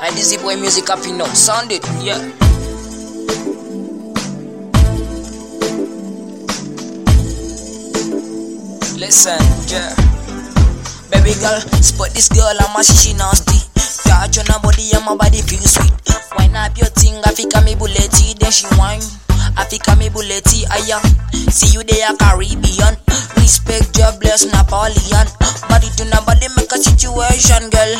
Dizzy Boy Music up in no sound it, yeah. Listen, yeah. Baby girl, spot this girl, I'm a she nasty. Touch on her body and my body feel sweet. Wine up your thing, I feel me bulletty, then she whine. I feel me bulletty, see you there Caribbean. Respect, job, bless Napoleon. Body to nobody make a situation, girl.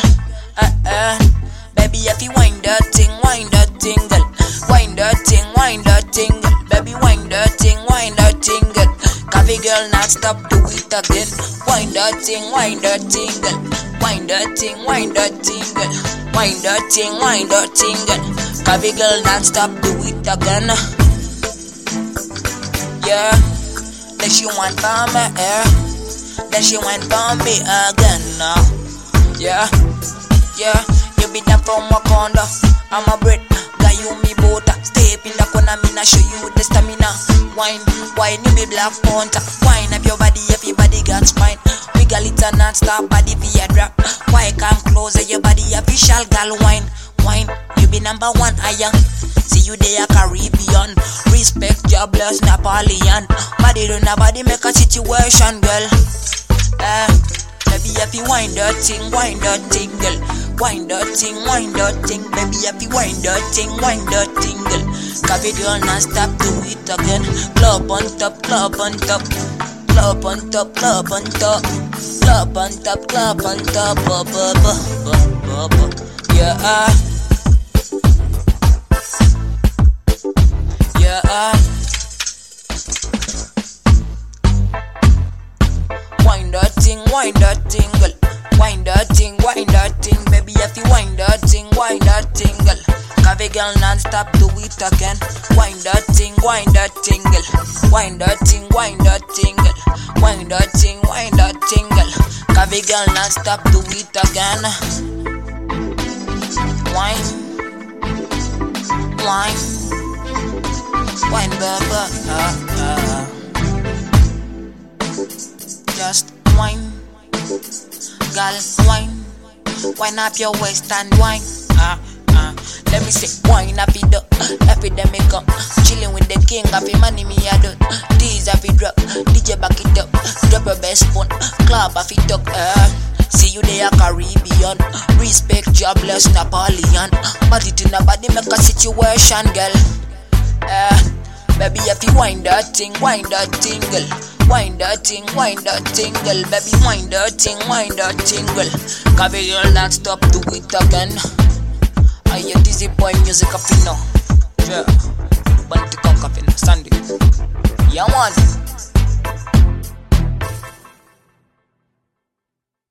Baby, if you whine that thing, girl. Whine that thing, girl. Baby, whine that thing, girl. Coffee girl, not stop, do it again. Whine that thing, girl. Whine that thing, girl. Whine that thing, girl. Coffee girl, not stop, do it again. Yeah, then she want for me, then she want for me again now. Yeah, you be down from Wakanda, I'm a bread, got you me butter. Stay up in the corner, me not show you the stamina. Wine, you be Black Panther. Wine up your body, everybody got spine. Wiggle it and not stop, body be a drop. Why come closer, your body official girl wine. You be number one, see you there Caribbean. Respect, jobless Napoleon. Body to nobody make a situation, girl. Baby, if you whine that thing, girl. Whine that thing, baby, if you whine that thing, girl. Coffee girl, not stop, do it again. Club on top, club on top. Club on top, club on top. Club on top, club on top. Yeah. Whine that thing, girl. Whine that thing, baby. If you whine that thing, girl. Coffee girl, non-stop, do it again. Whine that thing, girl. Whine that thing, girl. Whine that thing, girl. Coffee girl, non-stop, do it again. Whine, baby. Just whine. Girl, whine up your waist and whine. Let me say, whine up it up, epidemic up. Chilling with the king, happy money me a do. These happy drop, DJ back it up. Drop your best phone, club off it up. See you there Caribbean. Respect, jobless Napoleon. Body to nobody make a situation, girl. Baby, if you whine that thing, girl. Whine that thing, girl. Baby, whine that thing, girl. Coffee girl, not stop, do it again. I hear Dizzy Boy Music up in now. Yeah, Banty Cock up in Sunday. Yeah, man.